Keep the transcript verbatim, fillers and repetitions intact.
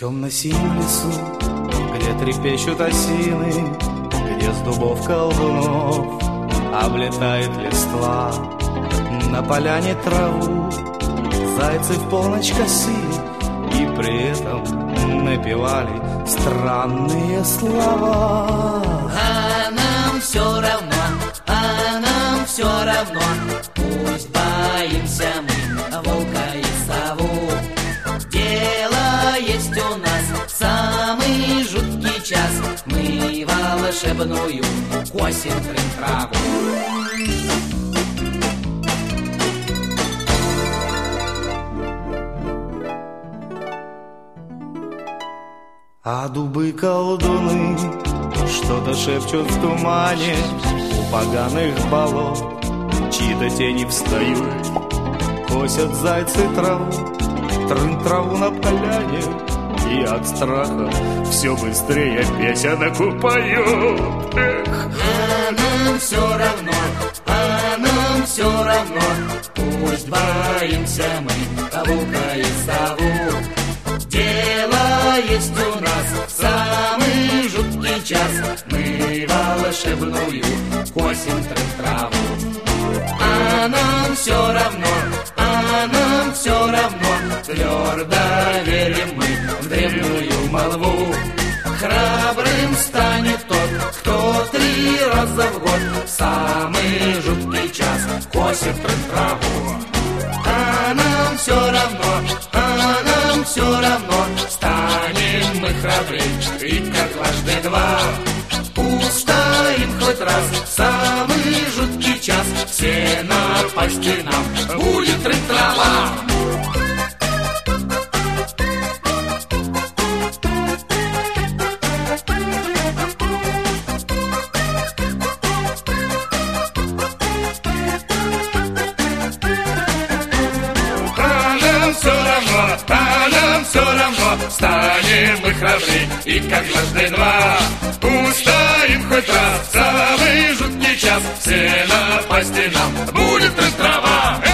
темно-синем лесу, где трепещут осины, где с дубов колдунов облетает листва, на поляне траву зайцы в полночь косили и при этом напевали странные слова. А нам все равно, а нам все равно, пусть боимся мы волка и сову. Дело есть у нас самый жуткий час, мы волшебную косим трын-траву. А дубы-колдуны что-то шепчут в тумане у поганых болот, чьи-то тени встают, косят зайцы траву, трын-траву на поляне, и от страха все быстрее песенку поют. Эх. А нам все равно, а нам все равно, пусть боимся мы волка и сову. Дело есть у нас самый жуткий час, мы волшебную косим трын-траву. А нам все равно, а нам все равно, твердо верим мы в древнюю молву. Храбрым станет тот, кто три раза в год в самый жуткий час косит трын-траву. А нам все равно, а нам все равно, станем мы храбры, и как дважды два. Устоим хоть раз в самый жуткий час, все напасти нам будет трын-трава. Станем мы храбры, и как дважды два. Устоим хоть раз в самый жуткий час, все напасти нам будет трын-трава.